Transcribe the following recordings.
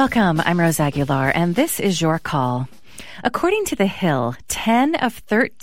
Welcome, I'm Rose Aguilar, and this is Your Call. According to The Hill, 10 of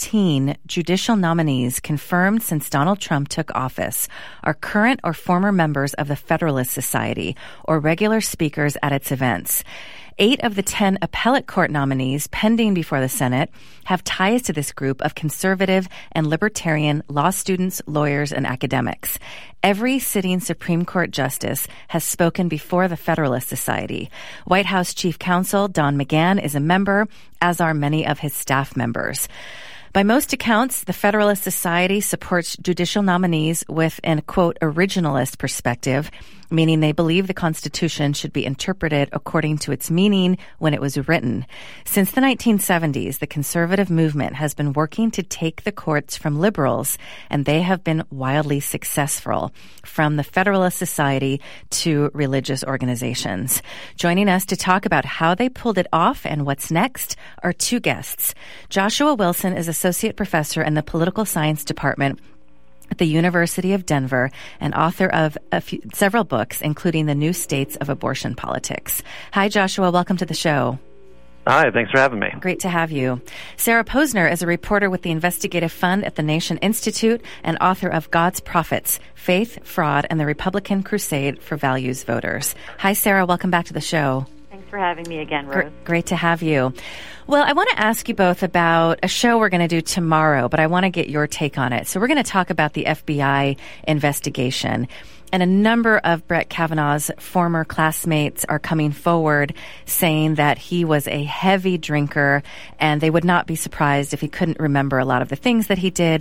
13 judicial nominees confirmed since Donald Trump took office are current or former members of the Federalist Society or regular speakers at its events. 8 of the 10 appellate court nominees pending before the Senate have ties to this group of conservative and libertarian law students, lawyers, and academics. Every sitting Supreme Court justice has spoken before the Federalist Society. White House Chief Counsel Don McGahn is a member, as are many of his staff members. By most accounts, the Federalist Society supports judicial nominees with an, quote, originalist perspective, meaning they believe the Constitution should be interpreted according to its meaning when it was written. Since the 1970s, the conservative movement has been working to take the courts from liberals, and they have been wildly successful, from the Federalist Society to religious organizations. Joining us to talk about how they pulled it off and what's next are 2 guests. Joshua Wilson is Associate Professor in the Political Science Department at the University of Denver and author of several books, including The New States of Abortion Politics. Hi, Joshua. Welcome to the show. Hi, thanks for having me. Great to have you. Sarah Posner is a reporter with the Investigative Fund at the Nation Institute and author of God's Prophets, Faith, Fraud, and the Republican Crusade for Values Voters. Hi, Sarah. Welcome back to the show. Thanks for having me again, Rose. Great to have you. Well, I want to ask you both about a show we're going to do tomorrow, but I want to get your take on it. So we're going to talk about the FBI investigation. And a number of Brett Kavanaugh's former classmates are coming forward saying that he was a heavy drinker and they would not be surprised if he couldn't remember a lot of the things that he did.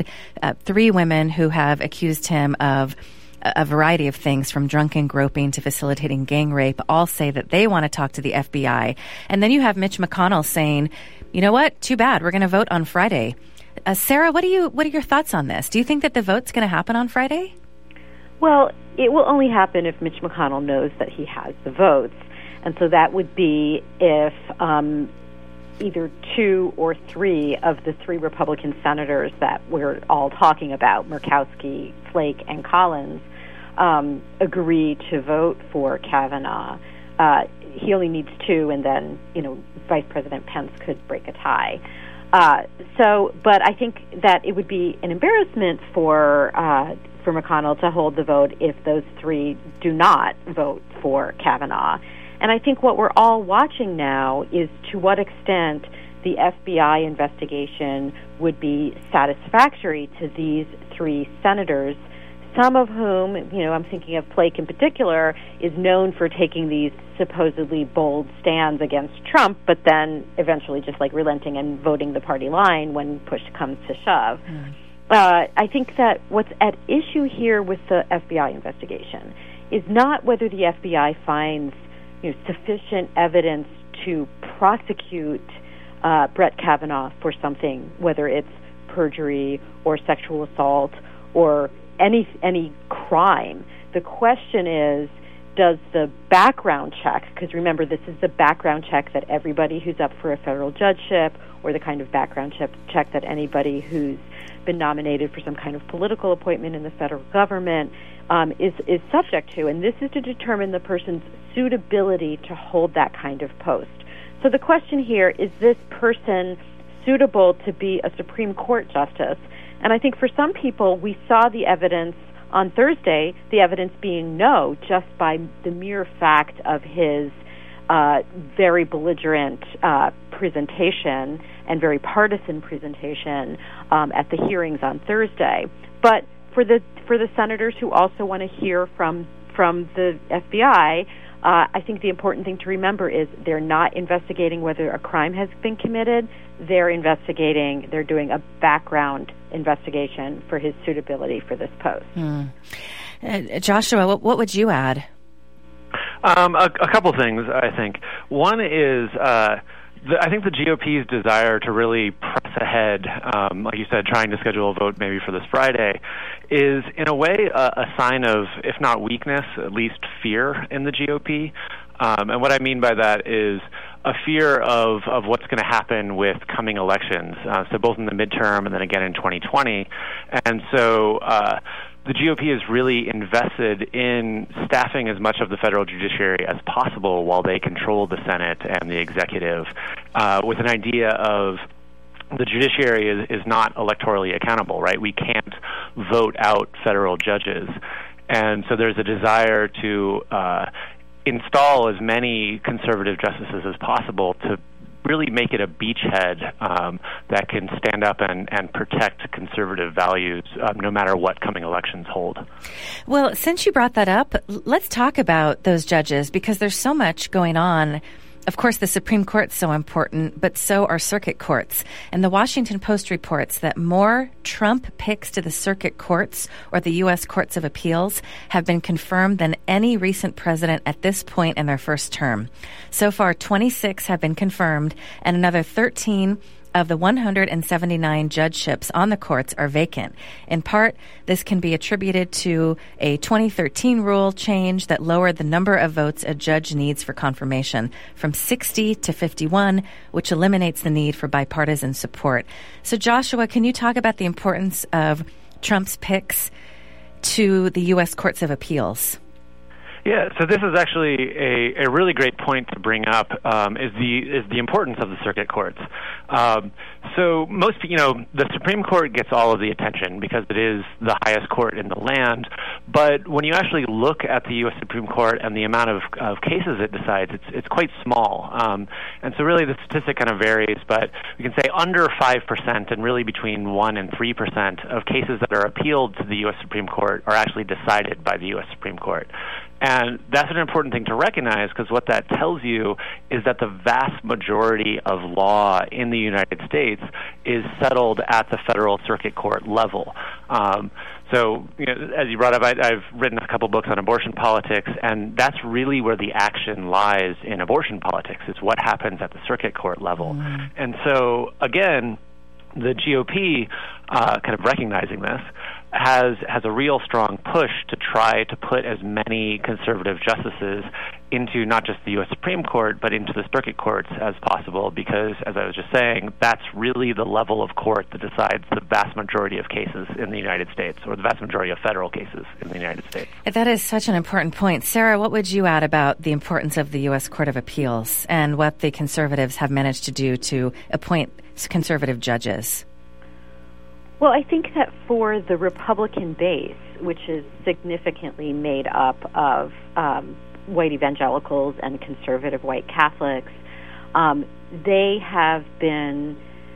3 women who have accused him of a variety of things, from drunken groping to facilitating gang rape, all say that they want to talk to the FBI. And then you have Mitch McConnell saying, you know what, too bad, we're going to vote on Friday. Sarah, what are your thoughts on this? Do you think that the vote's going to happen on Friday? Well, it will only happen if Mitch McConnell knows that he has the votes. And so that would be if either 2 or 3 of the 3 Republican senators that we're all talking about, Murkowski, Flake, and Collins, agree to vote for Kavanaugh. He only needs 2, and then, Vice President Pence could break a tie. But I think that it would be an embarrassment for McConnell to hold the vote if those 3 do not vote for Kavanaugh. And I think what we're all watching now is to what extent the FBI investigation would be satisfactory to these 3 senators, some of whom, I'm thinking of Flake in particular, is known for taking these supposedly bold stands against Trump, but then eventually just relenting and voting the party line when push comes to shove. I think that what's at issue here with the FBI investigation is not whether the FBI finds sufficient evidence to prosecute Brett Kavanaugh for something, whether it's perjury or sexual assault or any crime. The question is, does the background check, because remember, this is the background check that everybody who's up for a federal judgeship, or the kind of background check that anybody who's been nominated for some kind of political appointment in the federal government is subject to, and this is to determine the person's suitability to hold that kind of post. So the question here is this person suitable to be a Supreme Court justice? And I think for some people, we saw the evidence on Thursday, the evidence being no, just by the mere fact of his very belligerent presentation and very partisan presentation at the hearings on Thursday. But for the senators who also want to hear from the FBI, I think the important thing to remember is they're not investigating whether a crime has been committed. They're doing a background investigation for his suitability for this post. Joshua, what would you add? A couple things, I think. One is I think the GOP's desire to really press ahead, like you said, trying to schedule a vote maybe for this Friday, is in a way a sign of, if not weakness, at least fear in the GOP. And what I mean by that is a fear of what's going to happen with coming elections, so both in the midterm and then again in 2020. And so the GOP is really invested in staffing as much of the federal judiciary as possible while they control the Senate and the executive, with an idea of the judiciary is not electorally accountable, right? We can't vote out federal judges. And so there's a desire to install as many conservative justices as possible to really make it a beachhead that can stand up and protect conservative values no matter what coming elections hold. Well, since you brought that up, let's talk about those judges, because there's so much going on. Of course, the Supreme Court's so important, but so are circuit courts. And the Washington Post reports that more Trump picks to the circuit courts or the U.S. Courts of Appeals have been confirmed than any recent president at this point in their first term. So far, 26 have been confirmed, and another 13 of the 179 judgeships on the courts are vacant. In part, this can be attributed to a 2013 rule change that lowered the number of votes a judge needs for confirmation from 60 to 51, which eliminates the need for bipartisan support. So, Joshua, can you talk about the importance of Trump's picks to the U.S. Courts of Appeals? Yeah, so this is actually a really great point to bring up, is the importance of the circuit courts. So most, the Supreme Court gets all of the attention because it is the highest court in the land. But when you actually look at the U.S. Supreme Court and the amount of cases it decides, it's quite small. And so really the statistic kind of varies, but we can say under 5% and really between 1 and 3% of cases that are appealed to the U.S. Supreme Court are actually decided by the U.S. Supreme Court. And that's an important thing to recognize, because what that tells you is that the vast majority of law in the United States is settled at the federal circuit court level. So, as you brought up, I've written a couple books on abortion politics, and that's really where the action lies in abortion politics, is what happens at the circuit court level. Mm. And so, again, the GOP, kind of recognizing this, has a real strong push to try to put as many conservative justices into not just the U.S. Supreme Court, but into the circuit courts as possible, because, as I was just saying, that's really the level of court that decides the vast majority of cases in the United States, or the vast majority of federal cases in the United States. That is such an important point. Sarah, what would you add about the importance of the U.S. Court of Appeals and what the conservatives have managed to do to appoint conservative judges? Well, I think that for the Republican base, which is significantly made up of white evangelicals and conservative white Catholics, they have been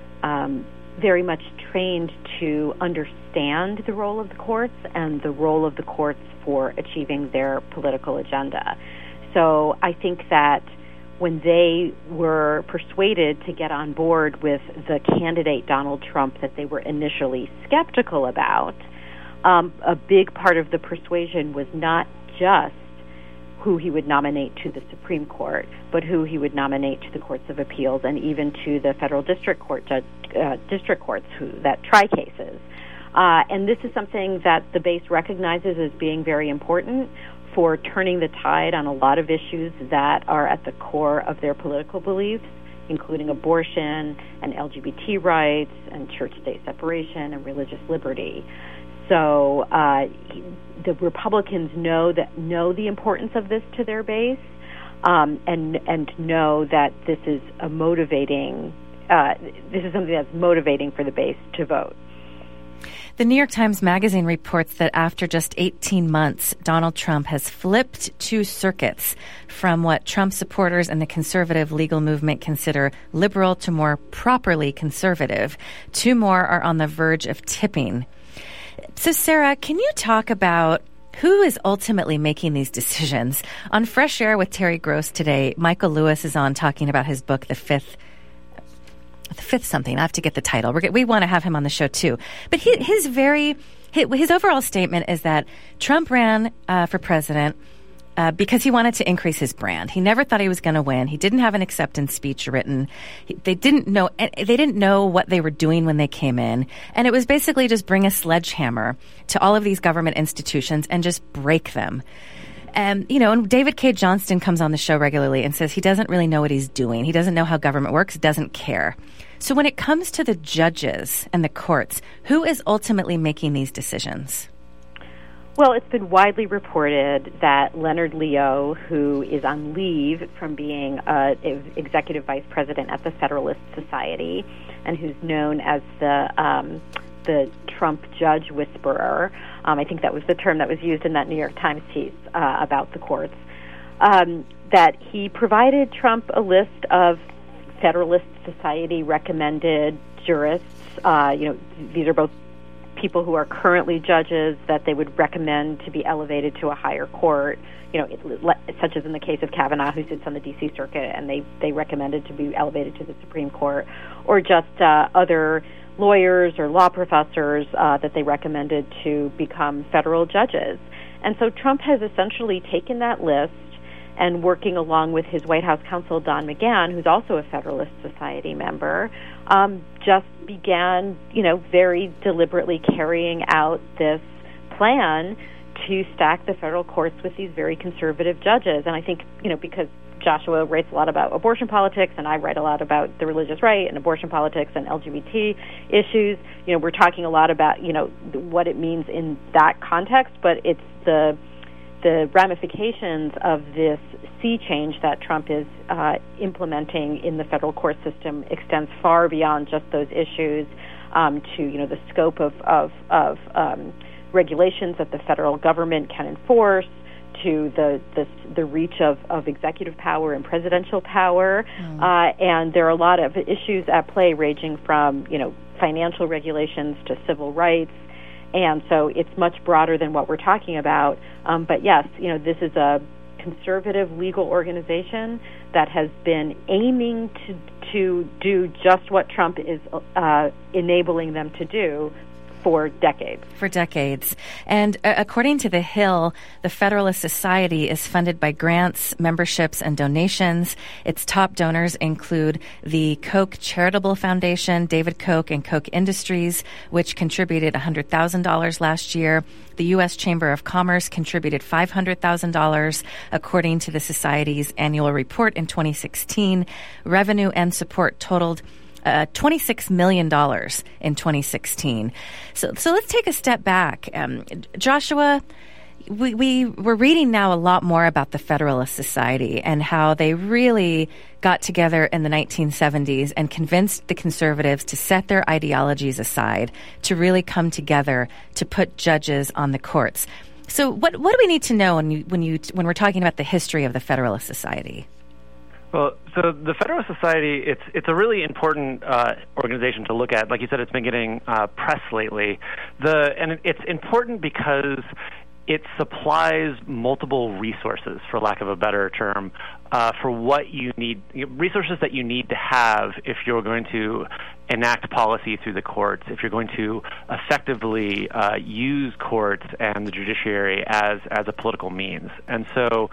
very much trained to understand the role of the courts and the role of the courts for achieving their political agenda. So I think that when they were persuaded to get on board with the candidate Donald Trump that they were initially skeptical about, a big part of the persuasion was not just who he would nominate to the Supreme Court, but who he would nominate to the Courts of Appeals and even to the federal district courts that try cases. And this is something that the base recognizes as being very important for turning the tide on a lot of issues that are at the core of their political beliefs, including abortion and LGBT rights and church-state separation and religious liberty. So the Republicans know the importance of this to their base, and know that this is something that's motivating for the base to vote. The New York Times Magazine reports that after just 18 months, Donald Trump has flipped 2 circuits from what Trump supporters and the conservative legal movement consider liberal to more properly conservative. 2 more are on the verge of tipping. So, Sarah, can you talk about who is ultimately making these decisions? On Fresh Air with Terry Gross today, Michael Lewis is on talking about his book, The Fifth something. I have to get the title. We want to have him on the show too. But his overall statement is that Trump ran for president because he wanted to increase his brand. He never thought he was going to win. He didn't have an acceptance speech written. They didn't know what they were doing when they came in, and it was basically just bring a sledgehammer to all of these government institutions and just break them. And David K. Johnston comes on the show regularly and says he doesn't really know what he's doing. He doesn't know how government works, doesn't care. So when it comes to the judges and the courts, who is ultimately making these decisions? Well, it's been widely reported that Leonard Leo, who is on leave from being executive vice president at the Federalist Society, and who's known as the Trump judge whisperer, I think that was the term that was used in that New York Times piece about the courts, that he provided Trump a list of Federalist Society recommended jurists. These are both people who are currently judges that they would recommend to be elevated to a higher court, such as in the case of Kavanaugh, who sits on the D.C. Circuit, and they recommended to be elevated to the Supreme Court, or just other lawyers or law professors that they recommended to become federal judges. And so Trump has essentially taken that list and, working along with his White House counsel, Don McGahn, who's also a Federalist Society member, just began, very deliberately carrying out this plan to stack the federal courts with these very conservative judges. And I think, because Joshua writes a lot about abortion politics, and I write a lot about the religious right and abortion politics and LGBT issues, we're talking a lot about, what it means in that context, but it's the ramifications of this sea change that Trump is implementing in the federal court system extends far beyond just those issues to the scope of regulations that the federal government can enforce, to the reach of executive power and presidential power, and there are a lot of issues at play, ranging from financial regulations to civil rights. And so it's much broader than what we're talking about. But yes, this is a conservative legal organization that has been aiming to do just what Trump is enabling them to do for decades. For decades. And according to The Hill, the Federalist Society is funded by grants, memberships, and donations. Its top donors include the Koch Charitable Foundation, David Koch, and Koch Industries, which contributed $100,000 last year. The U.S. Chamber of Commerce contributed $500,000, according to the Society's annual report in 2016. Revenue and support totaled $26 million in 2016. So let's take a step back. Joshua, we're reading now a lot more about the Federalist Society and how they really got together in the 1970s and convinced the conservatives to set their ideologies aside, to really come together to put judges on the courts. So what do we need to know when we're talking about the history of the Federalist Society? Well, so the Federalist Society, it's a really important organization to look at. Like you said, it's been getting press lately. And it's important because it supplies multiple resources, for lack of a better term, for what you need, resources that you need to have if you're going to enact policy through the courts, if you're going to effectively use courts and the judiciary as a political means. And so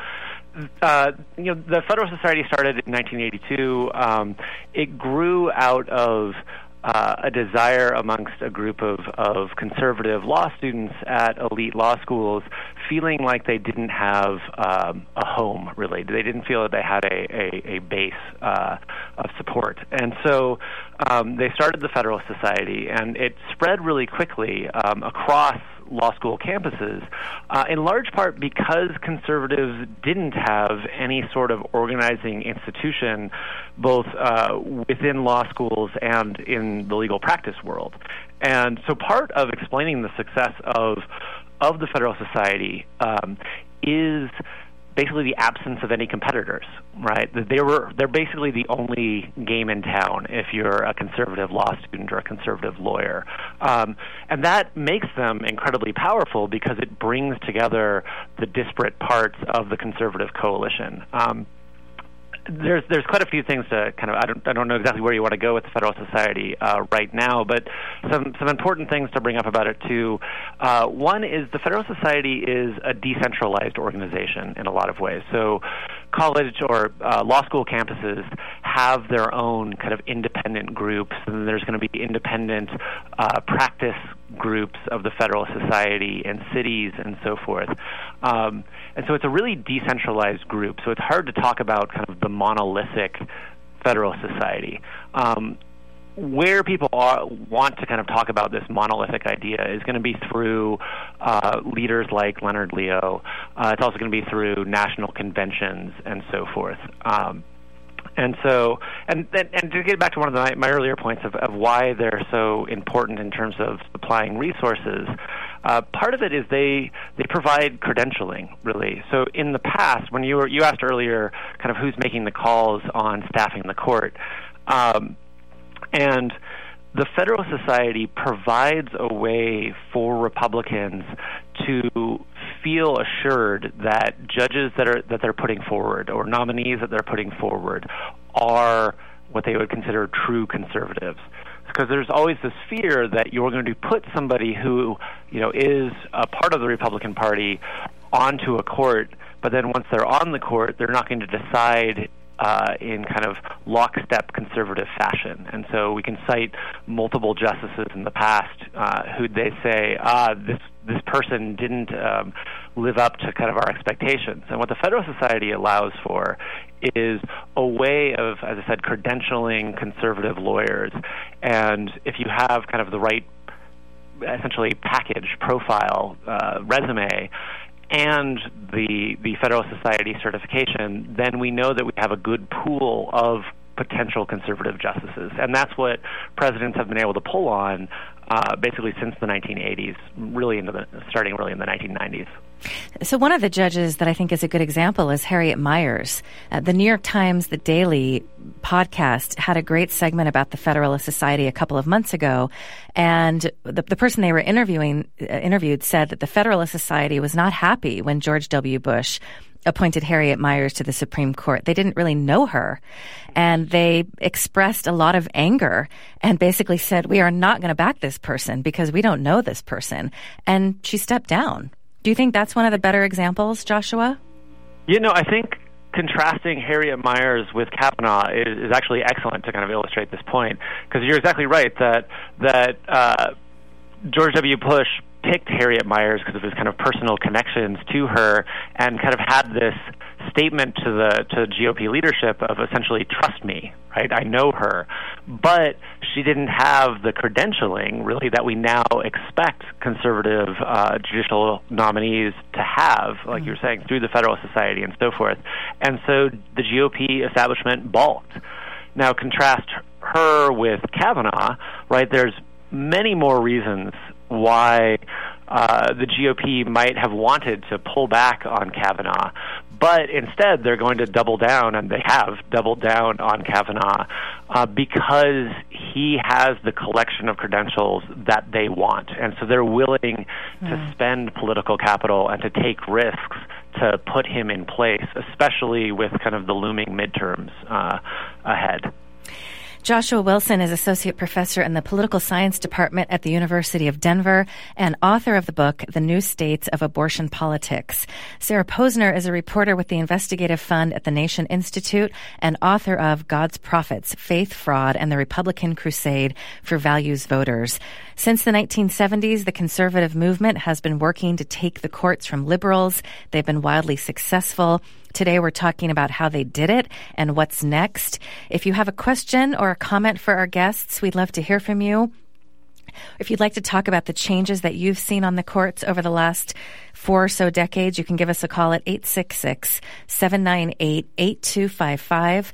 the Federalist Society started in 1982. It grew out of a desire amongst a group of conservative law students at elite law schools feeling like they didn't have a home, really. They didn't feel that they had a base of support. And so they started the Federalist Society, and it spread really quickly across law school campuses, in large part because conservatives didn't have any sort of organizing institution, both within law schools and in the legal practice world. And so part of explaining the success of the Federalist Society is basically the absence of any competitors, right? They're basically the only game in town if you're a conservative law student or a conservative lawyer. And that makes them incredibly powerful because it brings together the disparate parts of the conservative coalition. There's quite a few things to kind of, I don't know exactly where you want to go with the Federalist Society right now, but some important things to bring up about it too. One is the Federalist Society is a decentralized organization in a lot of ways. So college or law school campuses have their own kind of independent groups, and there's going to be independent practice groups of the Federalist Society in cities and so forth. And so it's a really decentralized group, so it's hard to talk about kind of the monolithic Federalist Society. where people want to kind of talk about this monolithic idea is going to be through leaders like Leonard Leo. It's also going to be through national conventions and so forth. And so, and to get back to one of my earlier points of why they're so important in terms of supplying resources, part of it is they provide credentialing, really. So in the past, when you asked earlier kind of who's making the calls on staffing the court, and the Federalist Society provides a way for Republicans to feel assured that judges that they're putting forward or nominees that they're putting forward are what they would consider true conservatives. Because there's always this fear that you're going to put somebody who, is a part of the Republican Party onto a court, but then once they're on the court, they're not going to decide in kind of lockstep conservative fashion. And so we can cite multiple justices in the past who they say, this person didn't live up to kind of our expectations. And what the Federalist Society allows for is a way of, as I said, credentialing conservative lawyers. And if you have kind of the right, essentially, package, profile, resume, and the Federalist Society certification, then we know that we have a good pool of potential conservative justices. And that's what presidents have been able to pull on basically since the 1980s, starting really in the 1990s. So one of the judges that I think is a good example is Harriet Miers. The New York Times, The Daily podcast had a great segment about the Federalist Society a couple of months ago, and the person they were interviewed said that the Federalist Society was not happy when George W. Bush appointed Harriet Miers to the Supreme Court. They didn't really know her, and they expressed a lot of anger and basically said, we are not going to back this person because we don't know this person. And she stepped down. Do you think that's one of the better examples, Joshua? I think contrasting Harriet Miers with Kavanaugh is actually excellent to kind of illustrate this point, because you're exactly right that George W. Bush picked Harriet Miers because of his kind of personal connections to her, and kind of had this statement to the GOP leadership of essentially, trust me, right? I know her. But she didn't have the credentialing, really, that we now expect conservative judicial nominees to have, like you were saying, through the Federalist Society and so forth. And so the GOP establishment balked. Now, contrast her with Kavanaugh, right? There's many more reasons why the GOP might have wanted to pull back on Kavanaugh, but instead they're going to double down, and they have doubled down on Kavanaugh because he has the collection of credentials that they want. And so they're willing to spend political capital and to take risks to put him in place, especially with kind of the looming midterms ahead. Joshua Wilson is Associate Professor in the Political Science Department at the University of Denver and author of the book, The New States of Abortion Politics. Sarah Posner is a reporter with the Investigative Fund at the Nation Institute and author of God's Prophets, Faith, Fraud, and the Republican Crusade for Values Voters. Since the 1970s, the conservative movement has been working to take the courts from liberals. They've been wildly successful. Today, we're talking about how they did it and what's next. If you have a question or a comment for our guests, we'd love to hear from you. If you'd like to talk about the changes that you've seen on the courts over the last 4 or so decades, you can give us a call at 866-798-8255,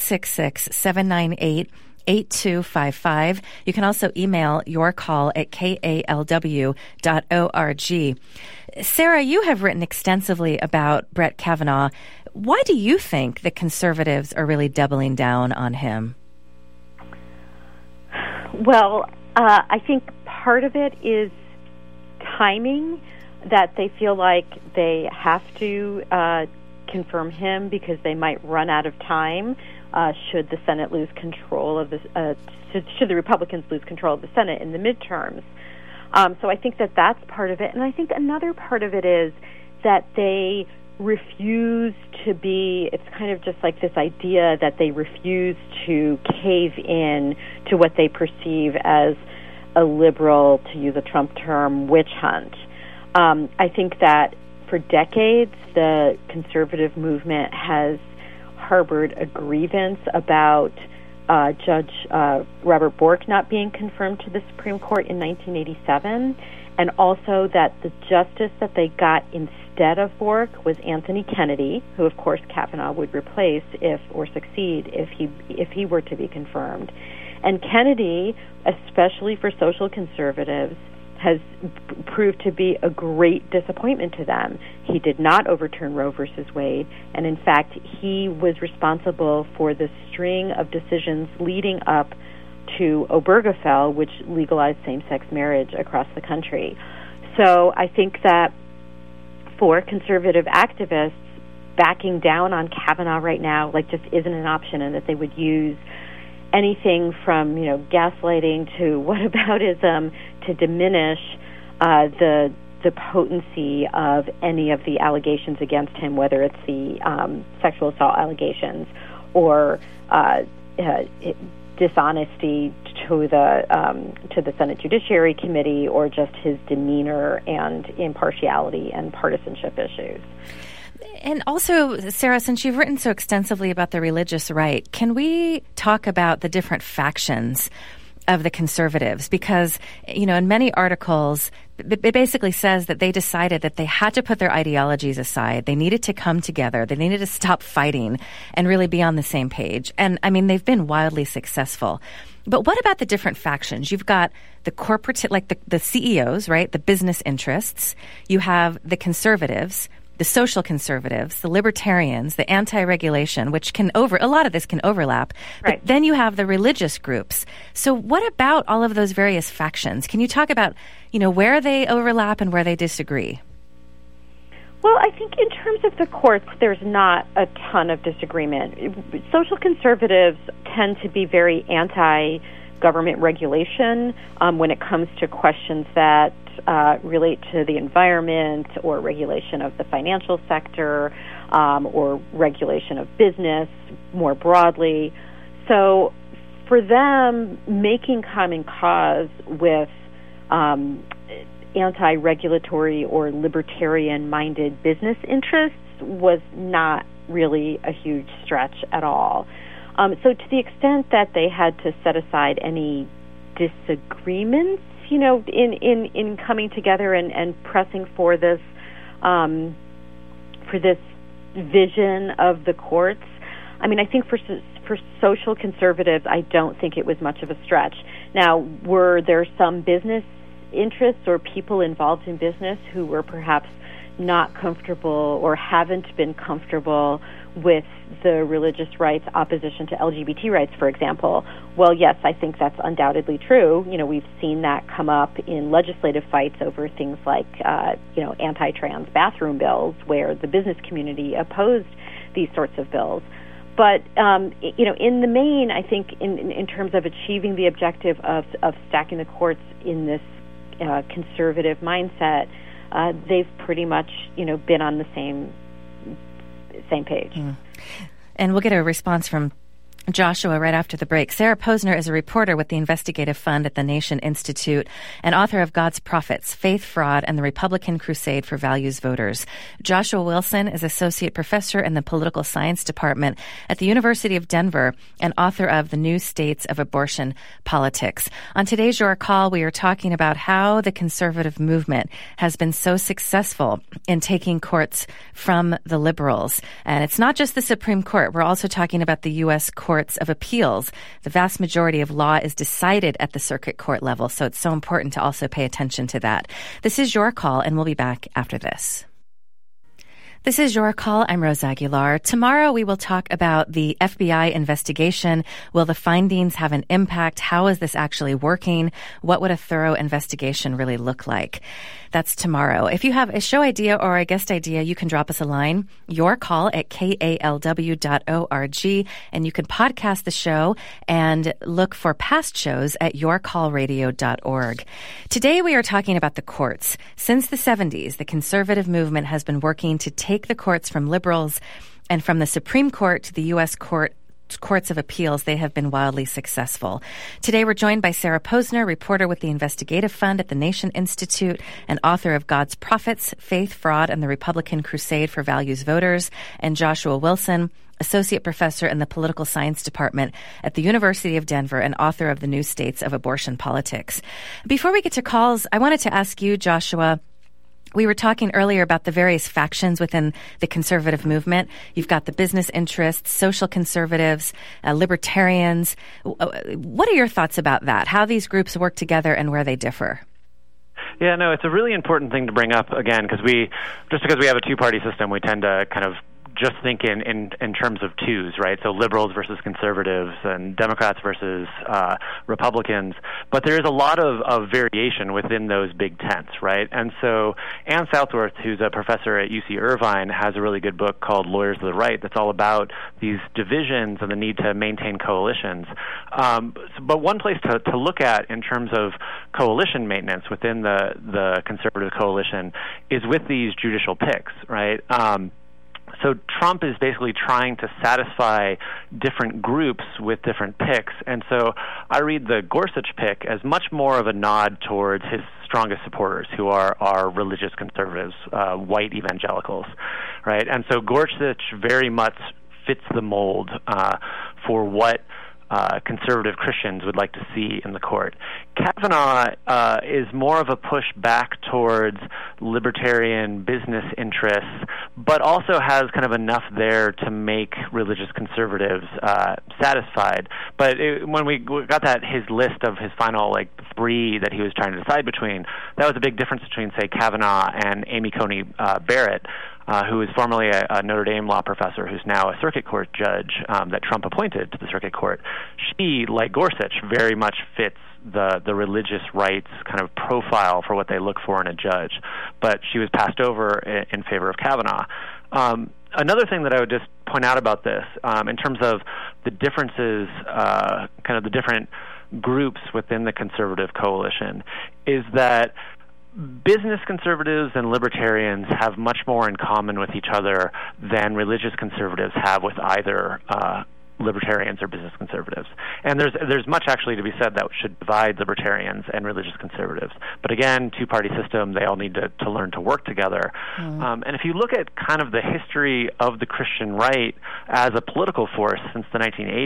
866-798-8255. You can also email your call at kalw.org. Sarah, you have written extensively about Brett Kavanaugh. Why do you think the conservatives are really doubling down on him? Well, I think part of it is timing, that they feel like they have to confirm him because they might run out of time should the Senate lose control of should the Republicans lose control of the Senate in the midterms. So I think that that's part of it. And I think another part of it is that they refuse to be, it's kind of just like this idea that they refuse to cave in to what they perceive as a liberal, to use a Trump term, witch hunt. I think that for decades, the conservative movement has harbored a grievance about Judge Robert Bork not being confirmed to the Supreme Court in 1987, and also that the justice that they got instead of Bork was Anthony Kennedy, who of course Kavanaugh would replace succeed if he were to be confirmed. And Kennedy, especially for social conservatives, has proved to be a great disappointment to them. He did not overturn Roe versus Wade, and in fact, he was responsible for the string of decisions leading up to Obergefell, which legalized same-sex marriage across the country. So I think that for conservative activists, backing down on Kavanaugh right now just isn't an option, and that they would use anything from gaslighting to whataboutism to diminish the potency of any of the allegations against him, whether it's the sexual assault allegations or dishonesty to the Senate Judiciary Committee, or just his demeanor and impartiality and partisanship issues. And also, Sarah, since you've written so extensively about the religious right, can we talk about the different factions of the conservatives? Because, in many articles, it basically says that they decided that they had to put their ideologies aside. They needed to come together. They needed to stop fighting and really be on the same page. And, they've been wildly successful. But what about the different factions? You've got the corporate, the CEOs, right? The business interests. You have the conservatives, the social conservatives, the libertarians, the anti-regulation, which a lot of this can overlap. Right. But then you have the religious groups. So what about all of those various factions? Can you talk about, where they overlap and where they disagree? Well, I think in terms of the courts, there's not a ton of disagreement. Social conservatives tend to be very anti-government regulation when it comes to questions that relate to the environment or regulation of the financial sector or regulation of business more broadly. So for them, making common cause with anti-regulatory or libertarian-minded business interests was not really a huge stretch at all. So to the extent that they had to set aside any disagreements, in coming together and pressing for this vision of the courts, I think for social conservatives, I don't think it was much of a stretch. Now, were there some business interests or people involved in business who were perhaps not comfortable or haven't been comfortable with the religious rights opposition to LGBT rights, for example? Well, yes, I think that's undoubtedly true. We've seen that come up in legislative fights over things like, anti-trans bathroom bills, where the business community opposed these sorts of bills. But, in the main, I think in terms of achieving the objective of stacking the courts in this conservative mindset, they've pretty much, been on the same page. And we'll get a response from Joshua right after the break. Sarah Posner is a reporter with the Investigative Fund at the Nation Institute and author of God's Prophets, Faith, Fraud, and the Republican Crusade for Values Voters. Joshua Wilson is associate professor in the Political Science Department at the University of Denver and author of The New States of Abortion Politics. On today's Your Call, we are talking about how the conservative movement has been so successful in taking courts from the liberals. And it's not just the Supreme Court. We're also talking about the U.S. Courts of Appeals. The vast majority of law is decided at the circuit court level, so it's so important to also pay attention to that. This is Your Call, and we'll be back after this. This is Your Call. I'm Rose Aguilar. Tomorrow we will talk about the FBI investigation. Will the findings have an impact? How is this actually working? What would a thorough investigation really look like? That's tomorrow. If you have a show idea or a guest idea, you can drop us a line, Your Call at KALW.org, and you can podcast the show and look for past shows at yourcallradio.org. Today we are talking about the courts. Since the 70s, the conservative movement has been working to take the courts from liberals and from the Supreme Court to the U.S. Court courts of appeals, they have been wildly successful. Today, we're joined by Sarah Posner, reporter with the Investigative Fund at the Nation Institute and author of God's Prophets, Faith, Fraud, and the Republican Crusade for Values Voters, and Joshua Wilson, associate professor in the political science department at the University of Denver and author of The New States of Abortion Politics. Before we get to calls, I wanted to ask you, Joshua, we were talking earlier about the various factions within the conservative movement. You've got the business interests, social conservatives, libertarians. What are your thoughts about that? How these groups work together and where they differ? Yeah, no, it's a really important thing to bring up again, because we have a two-party system, we tend to kind of just think in terms of twos, right? So liberals versus conservatives and Democrats versus Republicans. But there is a lot of variation within those big tents, right? And so Ann Southworth, who's a professor at UC Irvine, has a really good book called Lawyers of the Right that's all about these divisions and the need to maintain coalitions. But one place to look at in terms of coalition maintenance within the conservative coalition is with these judicial picks, right? So Trump is basically trying to satisfy different groups with different picks. And so I read the Gorsuch pick as much more of a nod towards his strongest supporters, who are religious conservatives, white evangelicals, right? And so Gorsuch very much fits the mold for what conservative Christians would like to see in the court. Kavanaugh is more of a push back towards libertarian business interests, but also has kind of enough there to make religious conservatives satisfied. But when we got his list of his final three that he was trying to decide between, that was a big difference between, say, Kavanaugh and Amy Coney Barrett, who is formerly a Notre Dame law professor, who's now a circuit court judge that Trump appointed to the circuit court. She, like Gorsuch, very much fits the religious rights kind of profile for what they look for in a judge, but she was passed over in favor of Kavanaugh. Another thing that I would just point out about this, in terms of the differences, kind of the different groups within the conservative coalition, is that business conservatives and libertarians have much more in common with each other than religious conservatives have with either libertarians or business conservatives. And there's much actually to be said that should divide libertarians and religious conservatives. But again, two-party system, they all need to learn to work together. And if you look at kind of the history of the Christian right as a political force since the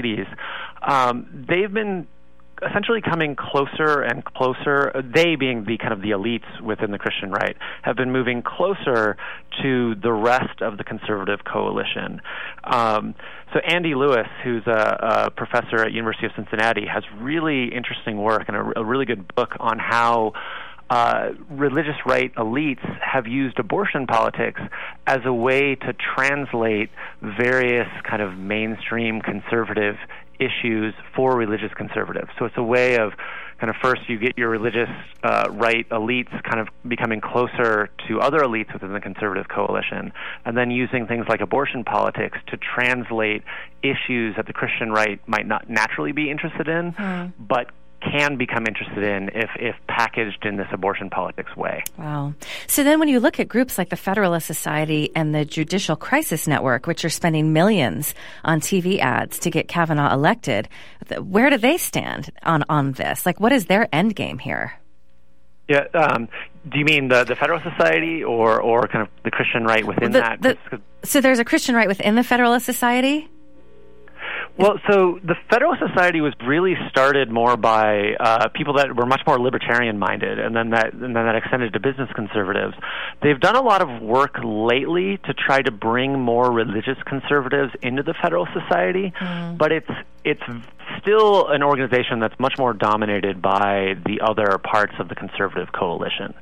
1980s, they've been essentially coming closer and closer, they being the kind of the elites within the Christian right, have been moving closer to the rest of the conservative coalition. So Andy Lewis, who's a professor at University of Cincinnati, has really interesting work and a really good book on how religious right elites have used abortion politics as a way to translate various kind of mainstream conservative issues for religious conservatives. So it's a way of kind of first you get your religious right elites kind of becoming closer to other elites within the conservative coalition, and then using things like abortion politics to translate issues that the Christian right might not naturally be interested in, but can become interested in if packaged in this abortion politics way. Wow. So then when you look at groups like the Federalist Society and the Judicial Crisis Network, which are spending millions on TV ads to get Kavanaugh elected, where do they stand on this? What is their end game here? Yeah. Do you mean the Federalist Society or kind of the Christian right within that? So there's a Christian right within the Federalist Society? Well, so the Federalist Society was really started more by people that were much more libertarian-minded, and then that extended to business conservatives. They've done a lot of work lately to try to bring more religious conservatives into the Federalist Society, but it's still an organization that's much more dominated by the other parts of the conservative coalition.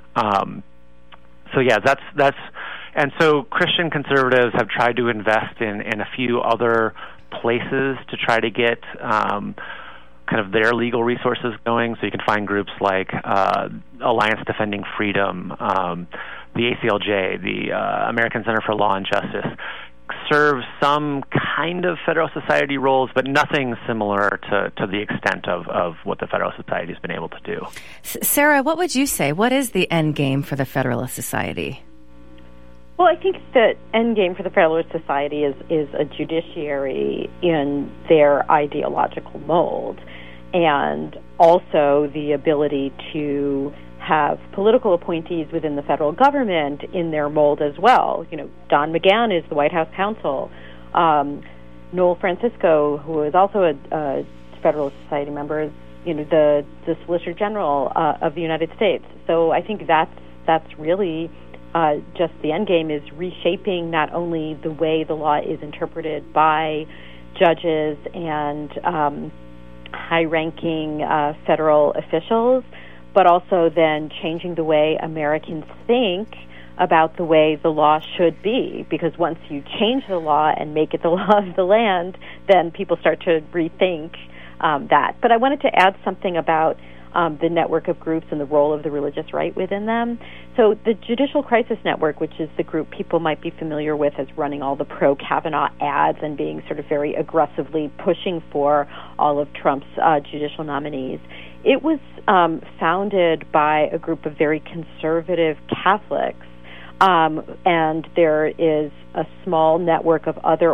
So yeah, that's and so Christian conservatives have tried to invest in a few other places to try to get kind of their legal resources going. So you can find groups like Alliance Defending Freedom, the ACLJ, the American Center for Law and Justice, serve some kind of Federalist Society roles, but nothing similar to the extent of what the Federalist Society has been able to do. Sarah, what would you say? What is the end game for the Federalist Society? Well, I think that endgame for the Federalist Society is a judiciary in their ideological mold, and also the ability to have political appointees within the federal government in their mold as well. You know, Don McGahn is the White House counsel. Noel Francisco, who is also a Federalist Society member, is, you know, the Solicitor General of the United States. So I think that's really just the end game, is reshaping not only the way the law is interpreted by judges and high-ranking federal officials, but also then changing the way Americans think about the way the law should be. Because once you change the law and make it the law of the land, then people start to rethink that. But I wanted to add something about the network of groups and the role of the religious right within them. So the Judicial Crisis Network, which is the group people might be familiar with as running all the pro-Kavanaugh ads and being sort of very aggressively pushing for all of Trump's judicial nominees, it was founded by a group of very conservative Catholics, and there is a small network of other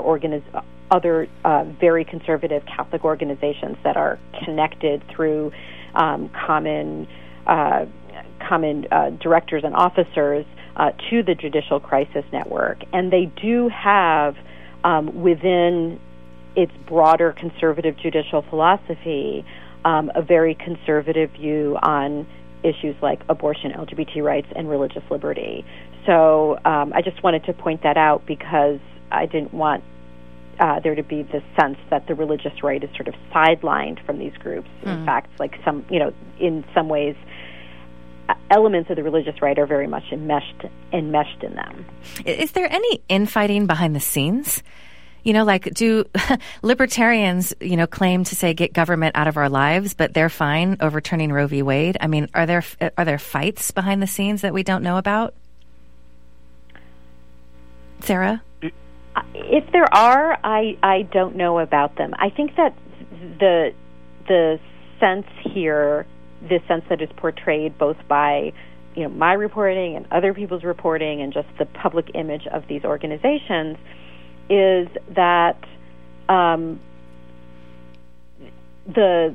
very conservative Catholic organizations that are connected through common directors and officers to the Judicial Crisis Network. And they do have, within its broader conservative judicial philosophy, a very conservative view on issues like abortion, LGBT rights, and religious liberty. So I just wanted to point that out because I didn't want there to be this sense that the religious right is sort of sidelined from these groups. In fact, like in some ways, elements of the religious right are very much enmeshed in them. Is there any infighting behind the scenes? You know, like, do libertarians, claim to say get government out of our lives, but they're fine overturning Roe v. Wade? I mean, are there fights behind the scenes that we don't know about? Sarah? If there are, I don't know about them. I think that the sense here, the sense that is portrayed both by my reporting and other people's reporting and just the public image of these organizations, is that the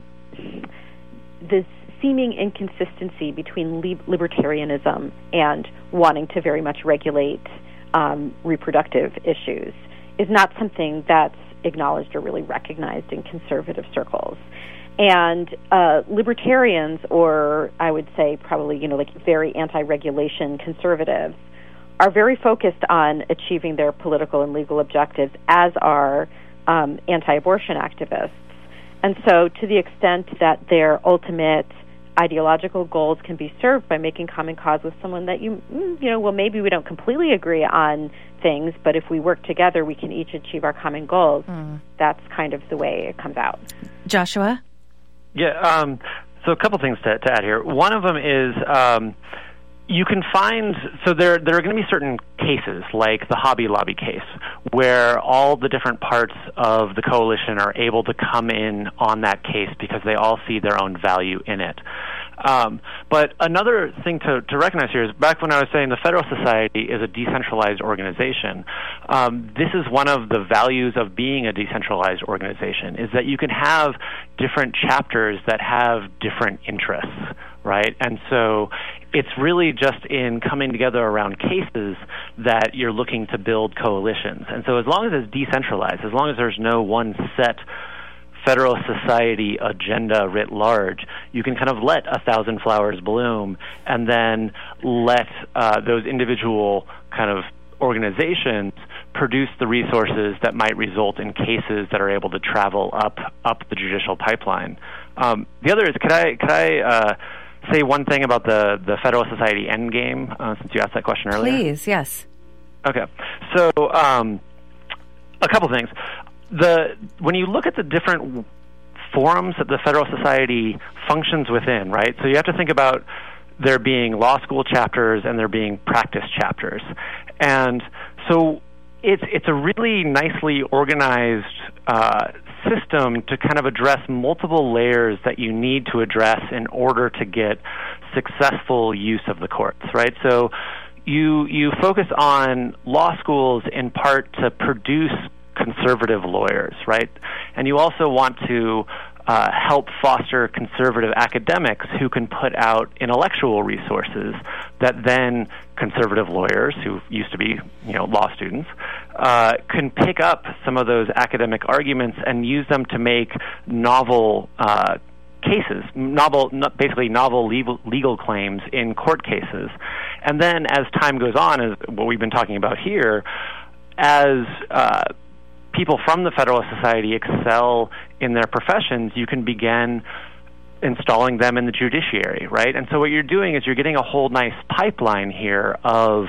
seeming inconsistency between libertarianism and wanting to very much regulate reproductive issues is not something that's acknowledged or really recognized in conservative circles. And libertarians, or I would say probably, like very anti-regulation conservatives, are very focused on achieving their political and legal objectives, as are anti-abortion activists. And so to the extent that their ultimate ideological goals can be served by making common cause with someone that well, maybe we don't completely agree on things, but if we work together, we can each achieve our common goals. That's kind of the way it comes out. Joshua? Yeah, so a couple things to add here. One of them is you can find, so there are going to be certain cases, like the Hobby Lobby case, where all the different parts of the coalition are able to come in on that case because they all see their own value in it. But another thing to recognize here is, back when I was saying the Federal Society is a decentralized organization, this is one of the values of being a decentralized organization, is that you can have different chapters that have different interests, right? And so it's really just in coming together around cases that you're looking to build coalitions. And so as long as it's decentralized, as long as there's no one set Federal Society agenda writ large, you can kind of let 1,000 flowers bloom and then let those individual kind of organizations produce the resources that might result in cases that are able to travel up the judicial pipeline. The other is, could I say one thing about the Federal Society endgame, since you asked that question earlier? Please, yes. Okay. So a couple things. When you look at the different forums that the Federal Society functions within, right? So you have to think about there being law school chapters and there being practice chapters. And so it's a really nicely organized system to kind of address multiple layers that you need to address in order to get successful use of the courts, right? So you focus on law schools in part to produce conservative lawyers, right? And you also want to help foster conservative academics who can put out intellectual resources that then conservative lawyers, who used to be, law students, can pick up some of those academic arguments and use them to make novel cases, basically novel legal claims in court cases. And then as time goes on, as what we've been talking about here, as people from the Federalist Society excel in their professions, you can begin installing them in the judiciary, right? And so what you're doing is you're getting a whole nice pipeline here of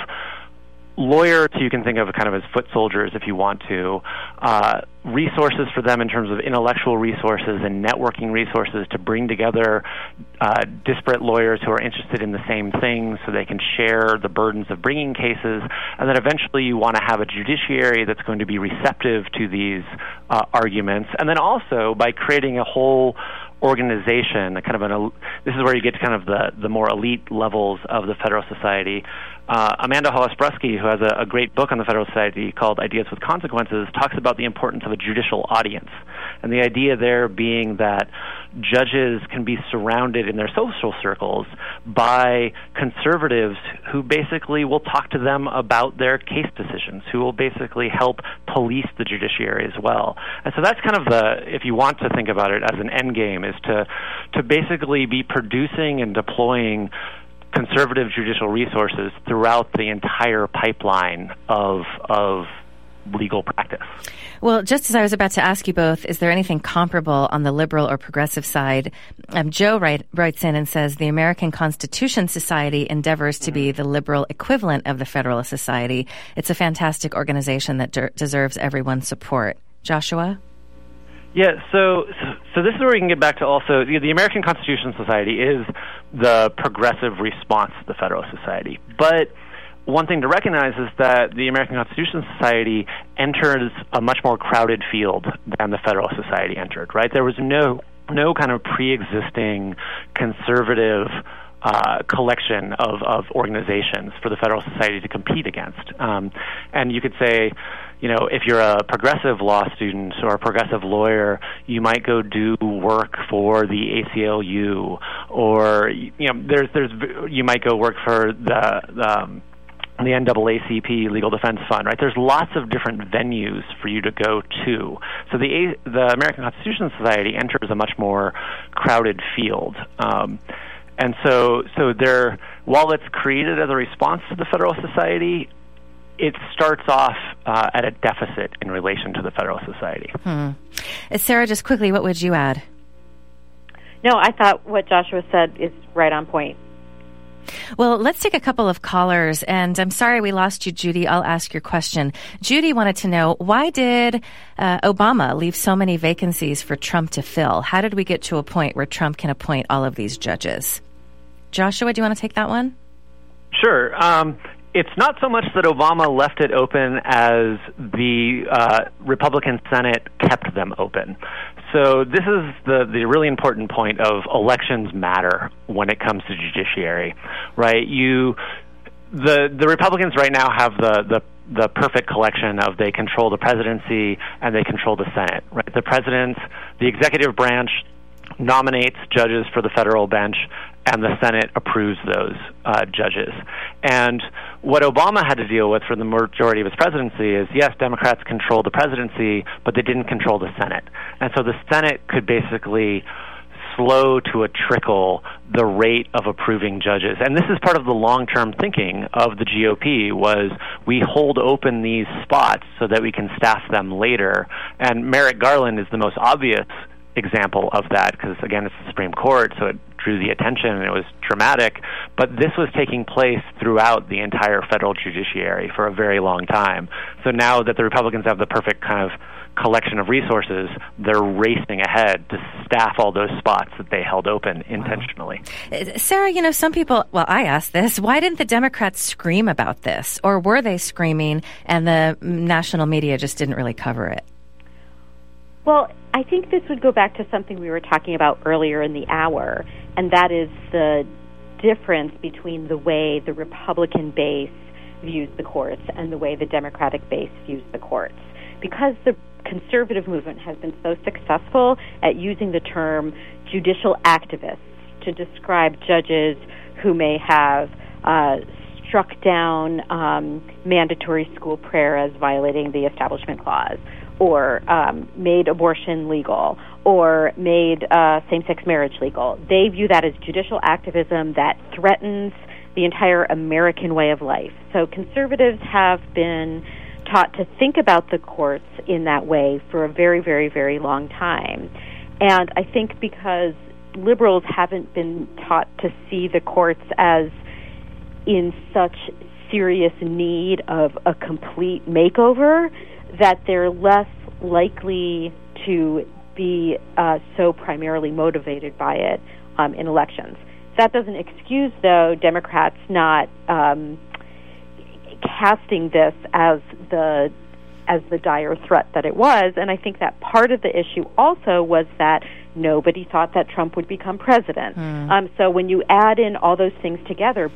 lawyers you can think of kind of as foot soldiers if you want to, resources for them in terms of intellectual resources and networking resources to bring together disparate lawyers who are interested in the same things so they can share the burdens of bringing cases. And then eventually you want to have a judiciary that's going to be receptive to these arguments. And then also by creating a whole organization, this is where you get to kind of the more elite levels of the Federal Society. Amanda Hollis-Brusky, who has a great book on the Federal Society called Ideas with Consequences, talks about the importance of a judicial audience. And the idea there being that judges can be surrounded in their social circles by conservatives who basically will talk to them about their case decisions, who will basically help police the judiciary as well. And so that's kind of if you want to think about it as an end game, is to basically be producing and deploying conservative judicial resources throughout the entire pipeline of legal practice. Well, just as I was about to ask you both, is there anything comparable on the liberal or progressive side? Joe writes in and says, the American Constitution Society endeavors to be the liberal equivalent of the Federalist Society. It's a fantastic organization that deserves everyone's support. Joshua? Yeah, so this is where we can get back to also, the American Constitution Society is the progressive response to the Federalist Society. But one thing to recognize is that the American Constitution Society enters a much more crowded field than the Federalist Society entered, right? There was no kind of pre-existing conservative collection of organizations for the Federal Society to compete against. And you could say, if you're a progressive law student or a progressive lawyer, you might go do work for the ACLU, or you might go work for the NAACP Legal Defense Fund, right? There's lots of different venues for you to go to. So the American Constitution Society enters a much more crowded field. And so while it's created as a response to the Federalist Society, it starts off at a deficit in relation to the Federalist Society. Sarah, just quickly, what would you add? No, I thought what Joshua said is right on point. Well, let's take a couple of callers, and I'm sorry we lost you, Judy. I'll ask your question. Judy wanted to know, why did Obama leave so many vacancies for Trump to fill? How did we get to a point where Trump can appoint all of these judges? Joshua, do you want to take that one? Sure. It's not so much that Obama left it open as the Republican Senate kept them open. So this is the really important point of elections matter when it comes to judiciary, right? The Republicans right now have the perfect collection of they control the presidency and they control the Senate, right? The executive branch nominates judges for the federal bench, and the Senate approves those judges. And what Obama had to deal with for the majority of his presidency is, yes, Democrats controlled the presidency, but they didn't control the Senate. And so the Senate could basically slow to a trickle the rate of approving judges. And this is part of the long-term thinking of the GOP, was we hold open these spots so that we can staff them later. And Merrick Garland is the most obvious example of that, because again, it's the Supreme Court, so it drew the attention and it was dramatic, but this was taking place throughout the entire federal judiciary for a very long time. So now that the Republicans have the perfect kind of collection of resources, they're racing ahead to staff all those spots that they held open intentionally. Sarah, some people, I asked this, why didn't the Democrats scream about this? Or were they screaming and the national media just didn't really cover it? Well, I think this would go back to something we were talking about earlier in the hour, and that is the difference between the way the Republican base views the courts and the way the Democratic base views the courts. Because the conservative movement has been so successful at using the term judicial activists to describe judges who may have struck down mandatory school prayer as violating the Establishment Clause, or made abortion legal, or made same-sex marriage legal. They view that as judicial activism that threatens the entire American way of life. So conservatives have been taught to think about the courts in that way for a very, very, very long time. And I think because liberals haven't been taught to see the courts as in such serious need of a complete makeover, that they're less likely to be so primarily motivated by it in elections. That doesn't excuse, though, Democrats not casting this as the dire threat that it was. And I think that part of the issue also was that nobody thought that Trump would become president. So when you add in all those things together,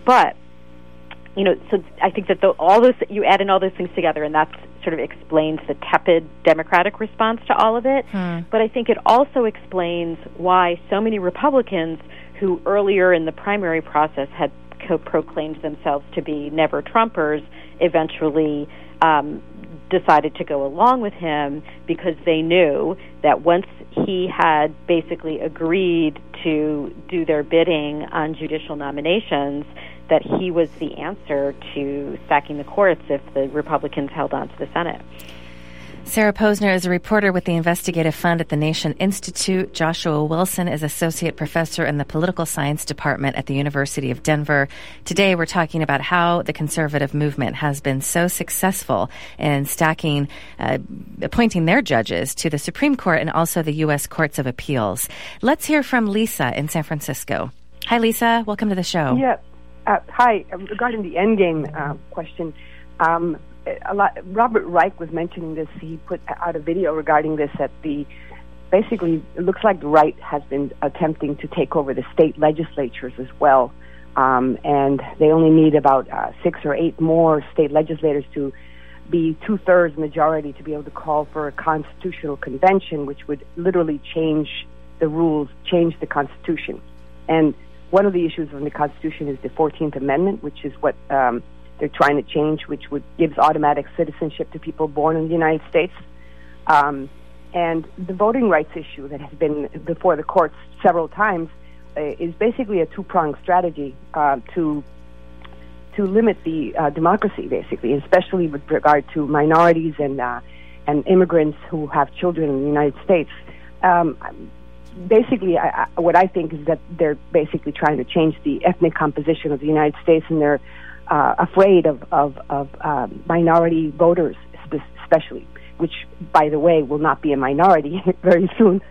so I think that you add in all those things together, and that sort of explains the tepid Democratic response to all of it. But I think it also explains why so many Republicans who earlier in the primary process had proclaimed themselves to be never Trumpers eventually decided to go along with him, because they knew that once he had basically agreed to do their bidding on judicial nominations, that he was the answer to stacking the courts if the Republicans held on to the Senate. Sarah Posner is a reporter with the Investigative Fund at the Nation Institute. Joshua Wilson is associate professor in the political science department at the University of Denver. Today, we're talking about how the conservative movement has been so successful in appointing their judges to the Supreme Court and also the U.S. Courts of Appeals. Let's hear from Lisa in San Francisco. Hi, Lisa. Welcome to the show. Yeah. Hi. Regarding the endgame question, Robert Reich was mentioning this. He put out a video regarding this basically it looks like the right has been attempting to take over the state legislatures as well. And they only need about 6 or 8 more state legislators to be 2/3 majority to be able to call for a constitutional convention, which would literally change the rules, change the Constitution. And one of the issues in the Constitution is the 14th Amendment, which is what they're trying to change, which gives automatic citizenship to people born in the United States. And the voting rights issue that has been before the courts several times is basically a two-pronged strategy to limit the democracy, basically, especially with regard to minorities and immigrants who have children in the United States. Basically, what I think is that they're basically trying to change the ethnic composition of the United States, and they're afraid of minority voters, especially, which, by the way, will not be a minority very soon.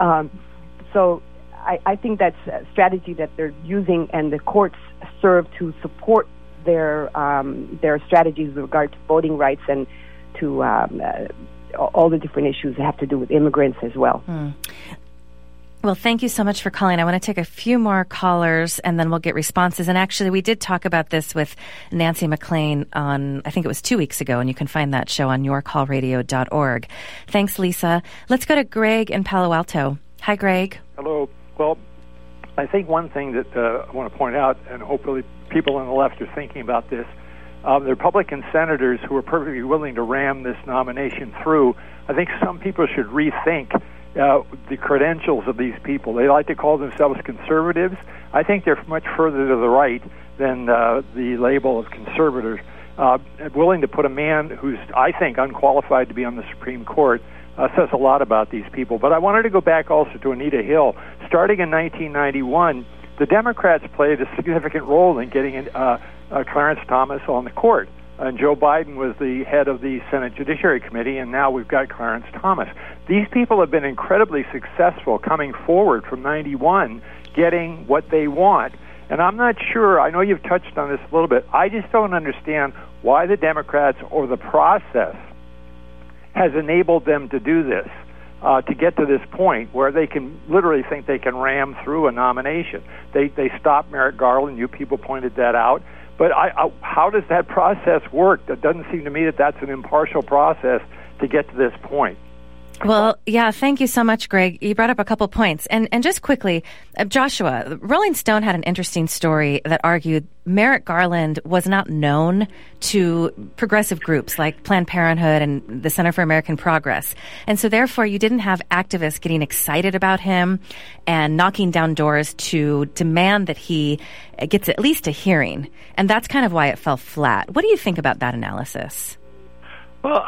So I think that's a strategy that they're using, and the courts serve to support their strategies with regard to voting rights and to all the different issues that have to do with immigrants as well. Well, thank you so much for calling. I want to take a few more callers, and then we'll get responses. And actually, we did talk about this with Nancy McLean on, I think it was 2 weeks ago, and you can find that show on yourcallradio.org. Thanks, Lisa. Let's go to Greg in Palo Alto. Hi, Greg. Hello. Well, I think one thing that I want to point out, and hopefully people on the left are thinking about this, the Republican senators who are perfectly willing to ram this nomination through, I think some people should rethink the credentials of these people. They like to call themselves conservatives. I think they're much further to the right than the label of conservators. Willing to put a man who's, I think, unqualified to be on the Supreme Court says a lot about these people. But I wanted to go back also to Anita Hill. Starting in 1991, the Democrats played a significant role in getting Clarence Thomas on the court. And Joe Biden was the head of the Senate Judiciary Committee, and now we've got Clarence Thomas. These people have been incredibly successful coming forward from 91, getting what they want. And I'm not sure, I know you've touched on this a little bit, I just don't understand why the Democrats or the process has enabled them to do this. to get to this point where they can literally think they can ram through a nomination. They stopped Merrick Garland. You people pointed that out. But how does that process work? It doesn't seem to me that that's an impartial process to get to this point. Well, yeah, thank you so much, Greg. You brought up a couple points. And just quickly, Joshua, Rolling Stone had an interesting story that argued Merrick Garland was not known to progressive groups like Planned Parenthood and the Center for American Progress. And so therefore, you didn't have activists getting excited about him and knocking down doors to demand that he gets at least a hearing. And that's kind of why it fell flat. What do you think about that analysis? Well,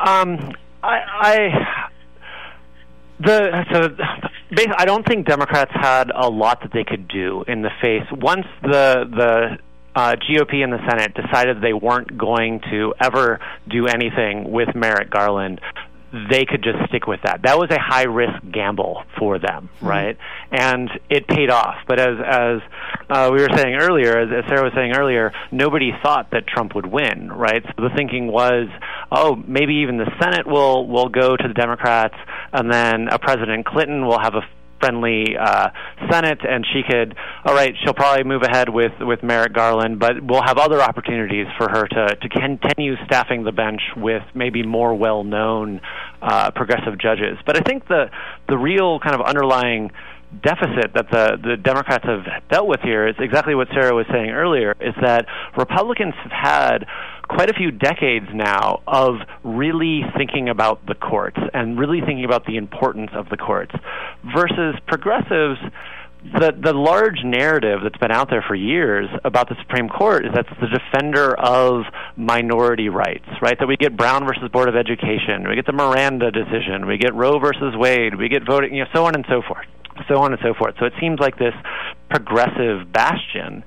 I don't think Democrats had a lot that they could do in the face. Once the GOP in the Senate decided they weren't going to ever do anything with Merrick Garland, they could just stick with that. That was a high-risk gamble for them, right? And it paid off. But as we were saying earlier, as Sarah was saying earlier, nobody thought that Trump would win, right? So the thinking was, maybe even the Senate will go to the Democrats, and then President Clinton will have a friendly Senate, and she'll probably move ahead with Merrick Garland, but we'll have other opportunities for her to continue staffing the bench with maybe more well-known progressive judges. But I think the real kind of underlying deficit that the Democrats have dealt with here is exactly what Sarah was saying earlier, is that Republicans have had quite a few decades now of really thinking about the courts and really thinking about the importance of the courts, versus progressives. The large narrative that's been out there for years about the Supreme Court is that it's the defender of minority rights, right? That we get Brown versus Board of Education, we get the Miranda decision, we get Roe versus Wade, we get voting, so on and so forth. So it seems like this progressive bastion.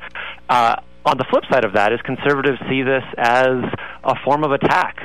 On the flip side of that is conservatives see this as a form of attack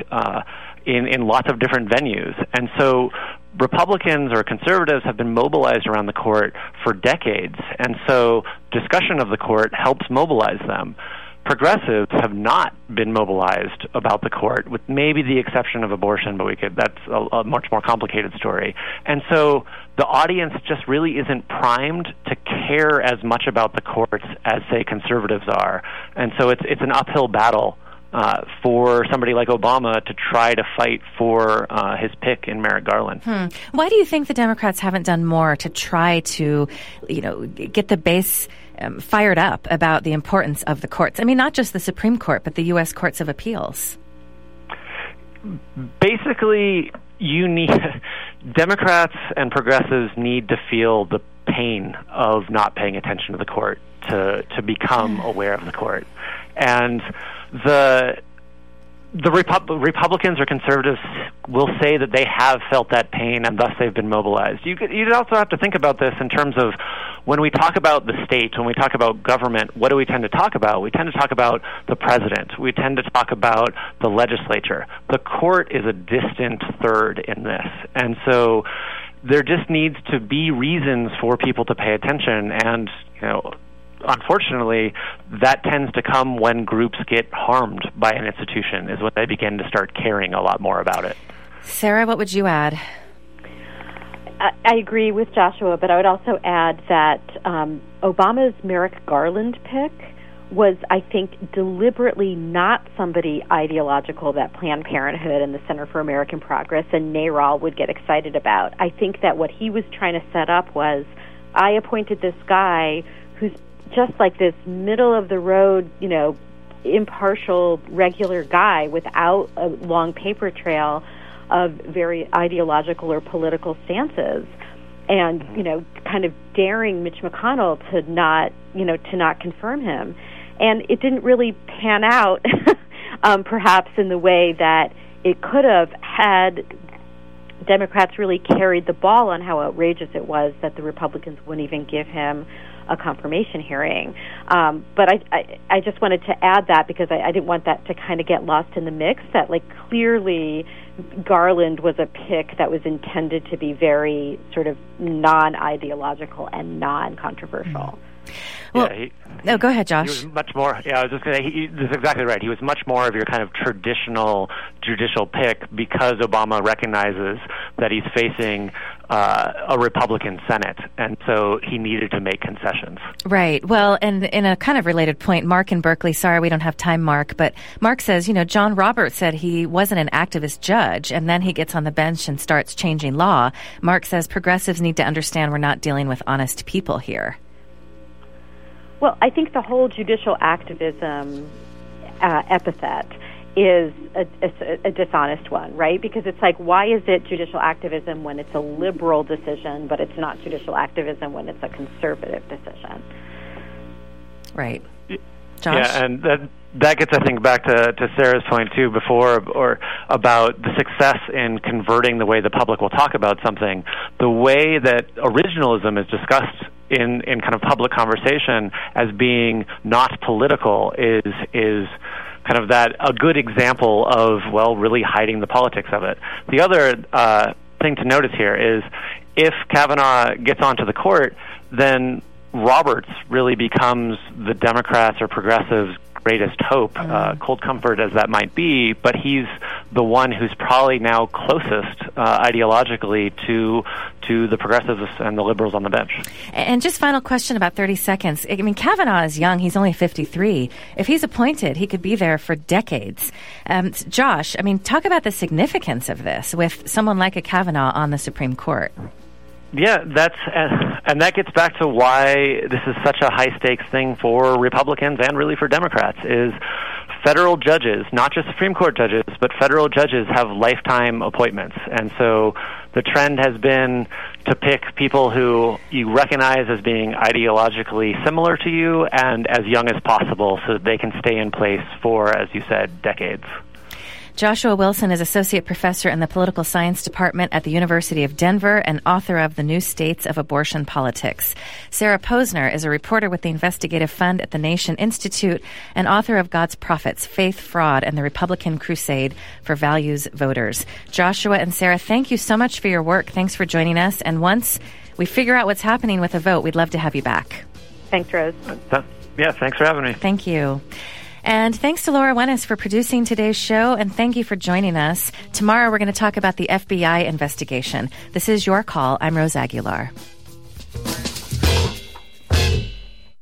in lots of different venues. And so Republicans or conservatives have been mobilized around the court for decades. And so discussion of the court helps mobilize them. Progressives have not been mobilized about the court, with maybe the exception of abortion, but that's a much more complicated story. And so the audience just really isn't primed to care as much about the courts as, say, conservatives are. And so it's an uphill battle for somebody like Obama to try to fight for his pick in Merrick Garland. Why do you think the Democrats haven't done more to try to, get the base fired up about the importance of the courts? I mean, not just the Supreme Court, but the U.S. Courts of Appeals. Basically, Democrats and progressives need to feel the pain of not paying attention to the court to become aware of the court. And the Republicans or conservatives will say that they have felt that pain and thus they've been mobilized. You'd also have to think about this in terms of when we talk about the state, when we talk about government, what do we tend to talk about? We tend to talk about the president. We tend to talk about the legislature. The court is a distant third in this. And so there just needs to be reasons for people to pay attention, and unfortunately, that tends to come when groups get harmed by an institution, is when they begin to start caring a lot more about it. Sarah, what would you add? I agree with Joshua, but I would also add that Obama's Merrick Garland pick was, I think, deliberately not somebody ideological that Planned Parenthood and the Center for American Progress and NARAL would get excited about. I think that what he was trying to set up was, I appointed this guy who's just like this middle-of-the-road, impartial, regular guy without a long paper trail of very ideological or political stances, and kind of daring Mitch McConnell to not confirm him. And it didn't really pan out, perhaps in the way that it could have, had Democrats really carried the ball on how outrageous it was that the Republicans wouldn't even give him a confirmation hearing. But I just wanted to add that because I didn't want that to kind of get lost in the mix, that clearly Garland was a pick that was intended to be very sort of non-ideological and non-controversial. Well, go ahead, Josh. He was much more. Yeah, I was just going to say, that's exactly right. He was much more of your kind of traditional judicial pick because Obama recognizes that he's facing a Republican Senate, and so he needed to make concessions. Right. Well, and in a kind of related point, Mark in Berkeley, sorry we don't have time, Mark, but Mark says, John Roberts said he wasn't an activist judge, and then he gets on the bench and starts changing law. Mark says progressives need to understand we're not dealing with honest people here. Well, I think the whole judicial activism epithet is a dishonest one, right? Because it's like, why is it judicial activism when it's a liberal decision, but it's not judicial activism when it's a conservative decision? Right. Josh? Yeah, and that gets, I think, back to Sarah's point, too, before, or about the success in converting the way the public will talk about something. The way that originalism is discussed in kind of public conversation as being not political is kind of a good example of, really hiding the politics of it. The other thing to notice here is if Kavanaugh gets onto the court, then Roberts really becomes the Democrats or progressives' greatest hope, cold comfort as that might be, but he's the one who's probably now closest ideologically to the progressives and the liberals on the bench. And just final question, about 30 seconds. I mean, Kavanaugh is young. He's only 53. If he's appointed, he could be there for decades. Josh, I mean, talk about the significance of this with someone like a Kavanaugh on the Supreme Court. Yeah, and that gets back to why this is such a high-stakes thing for Republicans and really for Democrats, is federal judges, not just Supreme Court judges, but federal judges have lifetime appointments. And so the trend has been to pick people who you recognize as being ideologically similar to you and as young as possible so that they can stay in place for, as you said, decades. Joshua Wilson is Associate Professor in the Political Science Department at the University of Denver and author of The New States of Abortion Politics. Sarah Posner is a reporter with the Investigative Fund at the Nation Institute and author of God's Prophets, Faith, Fraud, and the Republican Crusade for Values Voters. Joshua and Sarah, thank you so much for your work. Thanks for joining us. And once we figure out what's happening with the vote, we'd love to have you back. Thanks, Rose. Yeah, thanks for having me. Thank you. And thanks to Laura Wennis for producing today's show, and thank you for joining us. Tomorrow we're going to talk about the FBI investigation. This is Your Call. I'm Rose Aguilar.